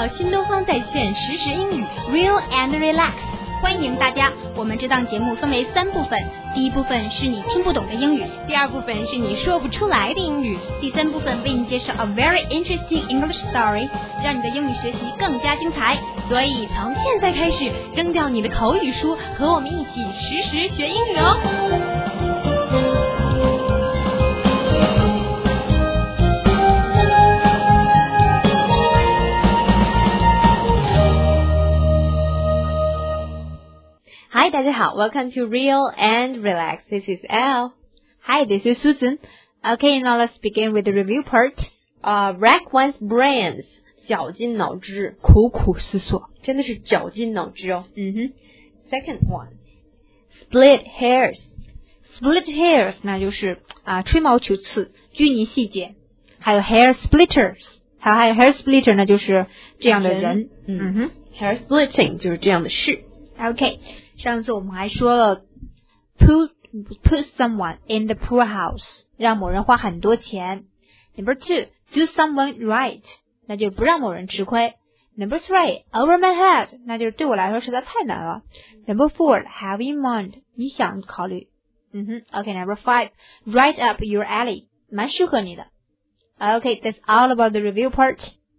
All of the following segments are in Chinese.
到新东方在线实时英语 Real and Relax， 欢迎大家。我们这档节目分为3部分，第一部分是你听不懂的英语，第二部分是你说不出来的英语，第3部分为你介绍 a very interesting English story， 让你的英语学习更加精彩。所以从现在开始，扔掉你的口语书，和我们一起实时学英语哦。Hi, 大家好 Welcome to Real and Relax. This is Elle. Hi, this is Susan. Okay, now let's begin with the review part. Rack one's brains. 绞尽脑汁， 苦苦思索， 真的是绞尽脑汁哦。Second one. Split hairs. Split hairs 那就是吹毛求疵，拘泥细节。还有 hair splitters， 还有 hair splitter 那就是这样的人。 Hair splitting 就是这样的事。 Okay， 上次我们还说了 put someone in the poor house， 让某人花很多钱。Number 2, do someone right， 那就是不让某人吃亏。Number 3, over my head， 那就是对我来说实在太难了。Number 4, have in mind， 你想考虑。Okay, number 5, right up your alley， 蛮适合你的。Okay, that's all about the review part.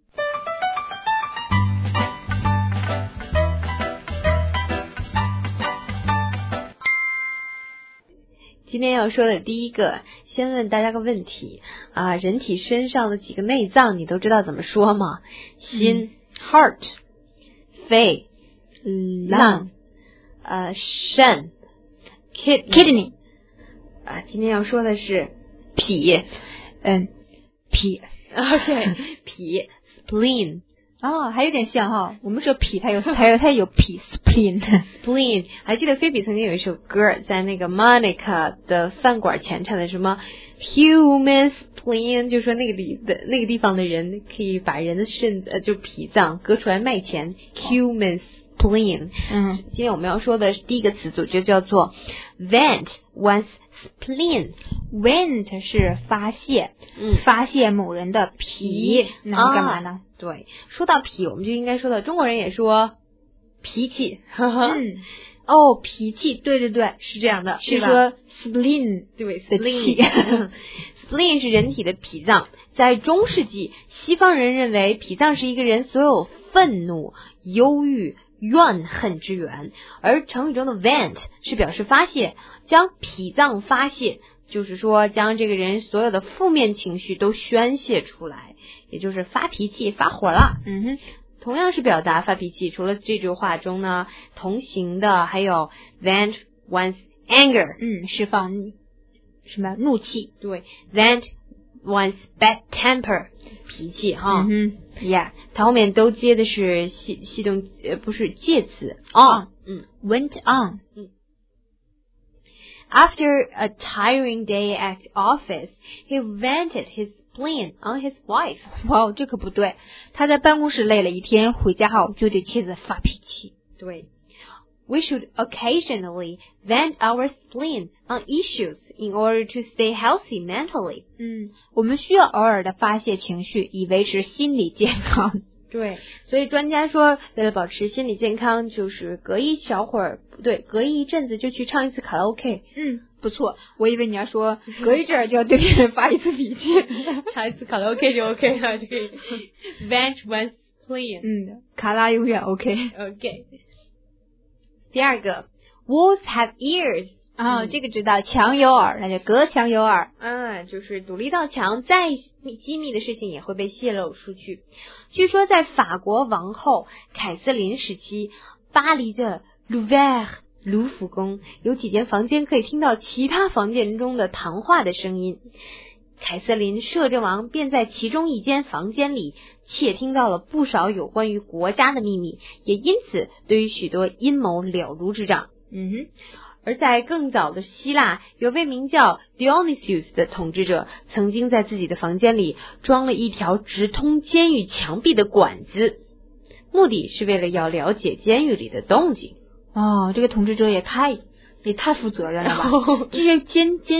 今天要说的第一个，先问大家个问题人体身上的几个内脏你都知道怎么说吗？心heart， 肺lung， 肾 kidney， 今天要说的是脾脾OK 脾 spleen。 还有点像哈，我们说脾，它有脾 spleen， 还记得菲比曾经有一首歌，在那个 Monica 的饭馆前唱的什么 human spleen， 就说那个地方的人可以把人的就脾脏割出来卖钱，human spleen。今天我们要说的第一个词组就叫做 vent one's spleen。vent 是发泄，发泄某人的脾，那是干嘛呢？ 对，说到脾，我们就应该说到中国人也说脾气。 脾气，对， 是这样的， 是说 spleen， 对 spleen。spleen 是人体的脾脏，在中世纪，西方人认为脾脏是一个人所有愤怒、忧郁、怨恨之源，而成语中的 vent 是表示发泄，将脾脏发泄，就是说将这个人所有的负面情绪都宣泄出来，也就是发脾气发火了。同样是表达发脾气，除了这句话中呢，同行的还有 vent one's anger， 释放什么怒气， 对 vent one's bad temper， 脾气哈。它后面都接的是系动不是介词 went on。 After a tiring day at office, he vented his spleen on his wife. 哇，这可不对，他在办公室累了一天，回家后就对妻子发脾气。 对。We should occasionally vent our spleen on issues in order to stay healthy mentally. 我们需要偶尔的发泄情绪，以维持心理健康。 对，所以专家说，为了保持心理健康，就是隔一阵子就去唱一次卡拉 OK。 不错，我以为你要说隔一阵儿就要对别人发一次脾气， 唱一次卡拉 OK 就 OK 了，就可以 vent one's spleen。 卡拉永远 OK。 第二个 wolves have ears。 这个知道，墙有耳，那就隔墙有耳。 就是堵了一道墙，再机密的事情也会被泄露出去。据说在法国王后凯瑟琳时期，巴黎的卢浮宫有几间房间可以听到其他房间中的谈话的声音。凯瑟琳摄政王便在其中一间房间里窃听到了不少有关于国家的秘密，也因此对于许多阴谋了如指掌。而在更早的希腊，有位名叫 Dionysius 的统治者，曾经在自己的房间里装了一条直通监狱墙壁的管子，目的是为了要了解监狱里的动静。 这个统治者也太负责任了吧？这些监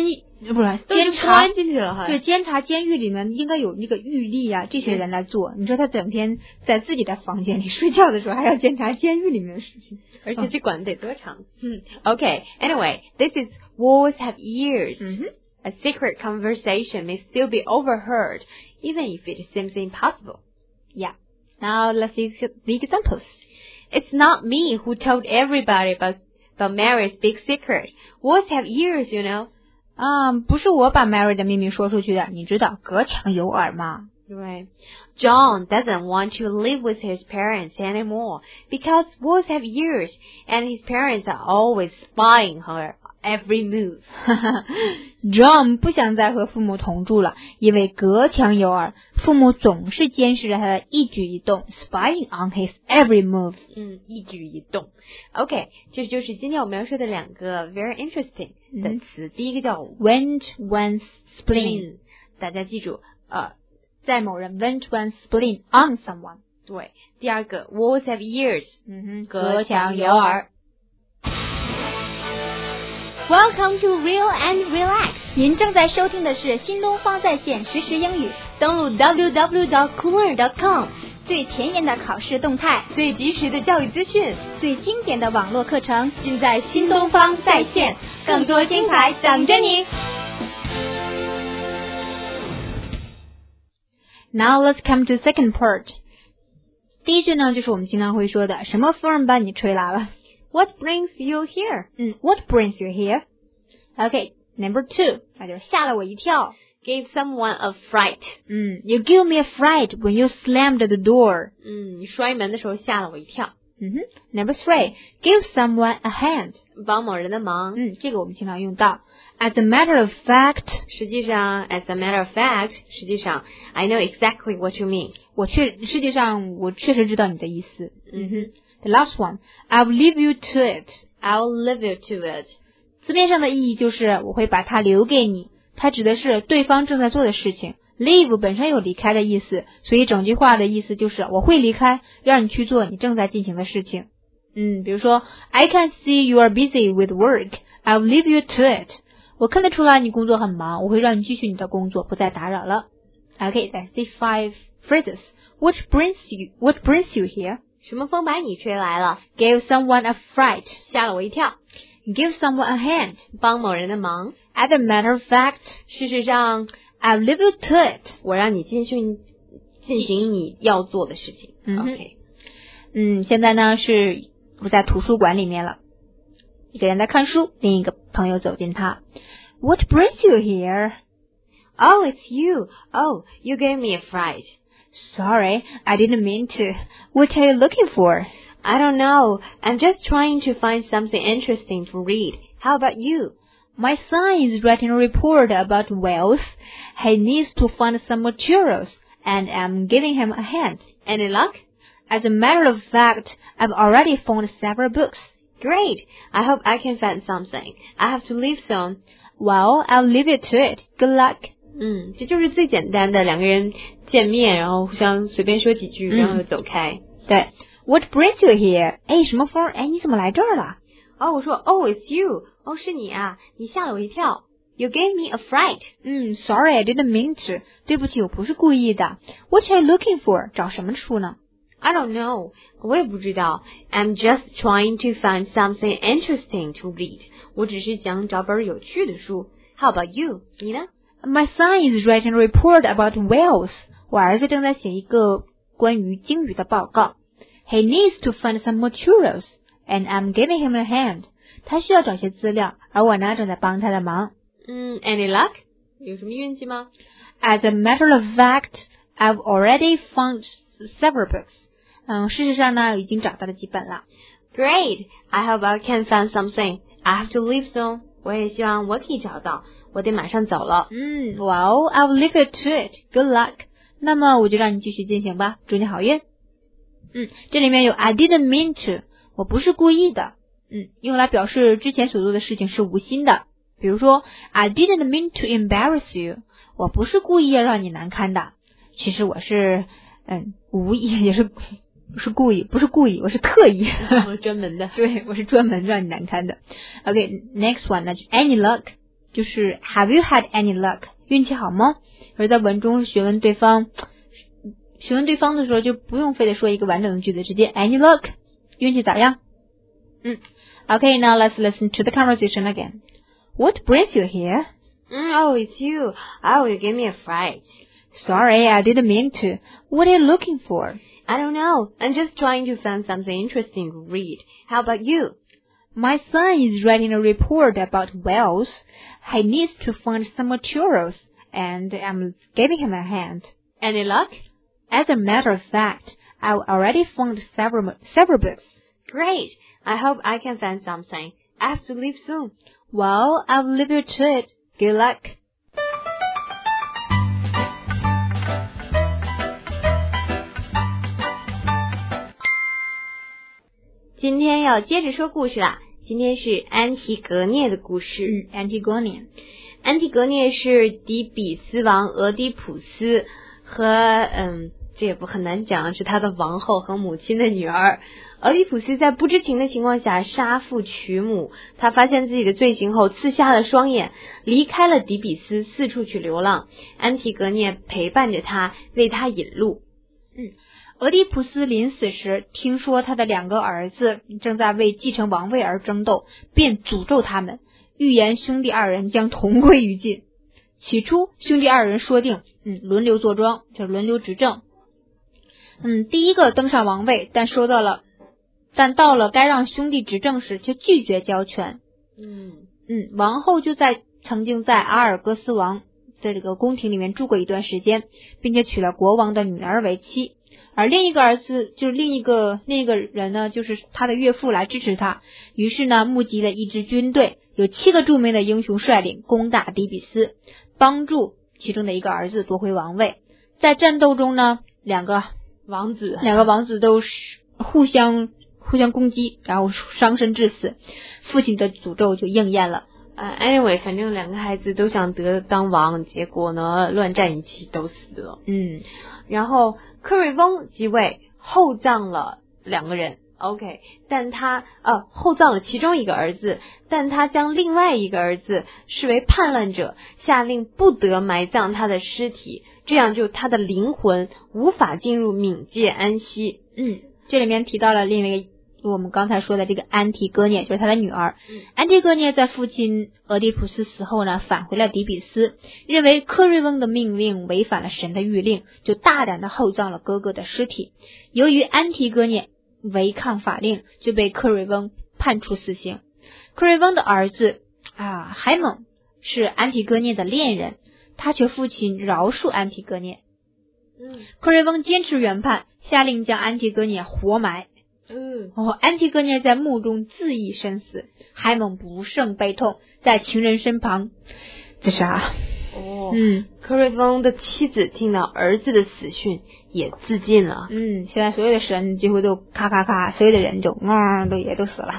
不是都是监察关进去了还。 对，监察监狱里面应该有那个狱吏啊，这些人来做。你说他整天在自己的房间里睡觉的时候，还要监察监狱里面的事情， 而且这管得多长？Okay, anyway, this is walls have ears. A secret conversation may still be overheard, even if it seems impossible. Yeah. Now let's see the examples. It's not me who told everybody about Mary's big secret. Walls have ears, you know. 不是我把 Mary 的秘密说出去的，你知道，隔墙有耳嘛。 Right. John doesn't want to live with his parents anymore because walls have ears, and his parents are always spying her every move. John 不想再和父母同住了，因为隔墙有耳，父母总是监视着他的一举一动 ，spying on his every move。 一举一动。OK， 这就是今天我们要说的两个 very interesting 的词。第一个叫 vent one's spleen， 大家记住， 在某人 vent one's spleen on someone。 对，第二个 walls have ears， 隔墙有耳。 Welcome to Real and Relax。 您正在收听的是新东方在线实时英语。 登录 www.cooler.com， 最前沿的考试动态， 最及时的教育资讯， 最经典的网络课程， 尽在新东方在线。更多精彩等着你。 Now let's come to the second part。第一句呢，就是我们经常会说的，什么风把你吹来了？ What brings you here? What brings you here? Okay, number 2, 那就是吓了我一跳。 Gave someone a fright. You give me a fright when you slammed the door. 你摔门的时候吓了我一跳。 Number 3, give someone a hand. 帮某人的忙。 这个我们经常用到。As a matter of fact, 实际上 as a matter of fact, 实际上 I know exactly what you mean. 实际上我确实知道你的意思。The last one, I'll leave you to it. I'll leave you to it. 字面上的意义就是我会把它留给你，它指的是对方正在做的事情。Leave 本身有离开的意思，所以整句话的意思就是我会离开，让你去做你正在进行的事情。比如说 I can see you are busy with work. I'll leave you to it. 我看得出来你工作很忙，我会让你继续你的工作，不再打扰了。Okay, that's the 5 phrases. What brings you here? 什么风把你吹来了？ Give someone a fright. 吓了我一跳。 Give someone a hand. 帮某人的忙。 As a matter of fact, 事实上 I'll leave you to it. 我让你进行你要做的事情。OK。 现在呢是我在图书馆里面了，一个人在看书，另一个朋友走近他。What brings you here? Oh, it's you. Oh, you gave me a fright. Sorry, I didn't mean to. What are you looking for? I don't know. I'm just trying to find something interesting to read. How about you? My son is writing a report about Wales. He needs to find some materials, and I'm giving him a hand. Any luck? As a matter of fact, I've already found several books. Great. I hope I can find something. I have to leave soon. Well, I'll leave it to it. Good luck. 这就是最简单的两个人见面，然后互相随便说几句，然后就走开。 对。What brings you here? 什么风？你怎么来这儿了？ 我说 Oh, it's you. 是你啊，你吓了我一跳。You gave me a fright. Sorry, I didn't mean to. 对不起，我不是故意的。What are you looking for? 找什么书呢？ I don't know. 我也不知道。I'm just trying to find something interesting to read. 我只是想找本有趣的书。How about you? 你呢？ My son is writing a report about whales. 我儿子正在写一个关于鲸鱼的报告。He needs to find some materials, and I'm giving him a hand. 他需要找些资料，而我呢正在帮他的忙。 Any luck? 有什么运气吗？ As a matter of fact, I've already found several books. 事实上呢，已经找到了几本了。 Great! I hope I can find something. I have to leave soon. 我也希望我可以找到，我得马上走了。 Well, I'll leave it to it. Good luck. 那么我就让你继续进行吧，祝你好运。这里面有 I didn't mean to. 我不是故意的。用来表示之前所做的事情是无心的。比如说 I didn't mean to embarrass you. 我不是故意要让你难堪的。其实我是无意，也是故意，不是故意，我是特意。 专门的。 对，我是专门让你难堪的。Okay, next one, 那就 Any luck? 就是 Have you had any luck？ 运气好吗？而在文中询问对方的时候，就不用非得说一个完整的句子，直接 any luck？ 运气咋样？Okay, now let's listen to the conversation again. What brings you here? Oh, it's you. Oh, you gave me a fright. Sorry, I didn't mean to. What are you looking for? I don't know. I'm just trying to find something interesting to read. How about you? My son is writing a report about whales. He needs to find some materials, and I'm giving him a hand. Any luck? As a matter of fact, I already found several books. Great. I hope I can find something. I have to leave soon. Well, I'll leave you to it. Good luck. 今天要接着说故事啦。今天是安提格涅的故事。 安提格涅。 安提格涅是底比斯王俄狄浦斯和这也不很难讲，是他的王后和母亲的女儿。俄狄浦斯在不知情的情况下杀父娶母，他发现自己的罪行后刺瞎了双眼，离开了底比斯，四处去流浪。安提格涅陪伴着他，为他引路。 俄狄浦斯临死时听说他的2个儿子正在为继承王位而争斗，便诅咒他们，预言兄弟2人将同归于尽。起初兄弟2人说定轮流坐庄，就是轮流执政。第一个登上王位，但到了该让兄弟执政时却拒绝交权。王后就曾经在阿尔戈斯王在这个宫廷里面住过一段时间，并且娶了国王的女儿为妻。而另一个儿子就是另一个人呢，就是他的岳父来支持他，于是呢募集了一支军队，有7个著名的英雄率领攻打底比斯，帮助其中的一个儿子夺回王位。在战斗中呢，两个王子都是互相攻击，然后伤身致死，父亲的诅咒就应验了。 Anyway， 反正2个孩子都想当王，结果呢乱战一气都死了。然后克瑞翁即位，厚葬了2个人。OK， 但他厚葬了其中一个儿子，但他将另外一个儿子视为叛乱者，下令不得埋葬他的尸体，这样就他的灵魂无法进入冥界安息。 这里面提到了另一个我们刚才说的这个安提戈涅，就是他的女儿。安提戈涅在父亲俄狄浦斯死后呢，返回了底比斯，认为克瑞翁的命令违反了神的谕令，就大胆的厚葬了哥哥的尸体。由于安提戈涅违抗法令，就被克瑞翁判处死刑。克瑞翁的儿子海蒙是安提戈涅的恋人，他求父亲饶恕安提戈涅。克瑞翁坚持原判，下令将安提戈涅活埋。安提戈涅在墓中自缢身死，海蒙不胜悲痛，在情人身旁自杀。 克瑞翁的妻子听到儿子的死讯也自尽了。 现在所有的神几乎都咔咔咔，所有的人就也都死了。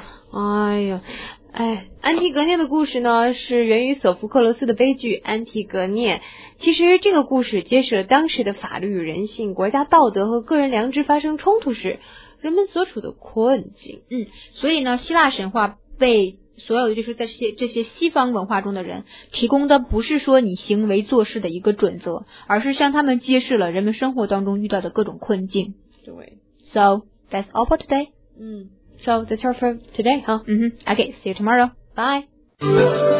安提格涅的故事呢，是源于索福克罗斯的悲剧《安提格涅》。其实这个故事揭示了当时的法律与人性、国家道德和个人良知发生冲突时人们所处的困境。 所以呢，希腊神话被所有就是在这些西方文化中的人提供的不是说你行为做事的一个准则，而是向他们揭示了人们生活当中遇到的各种困境。 对。 So that's all for today. So that's all for today, huh? Okay, see you tomorrow. Bye.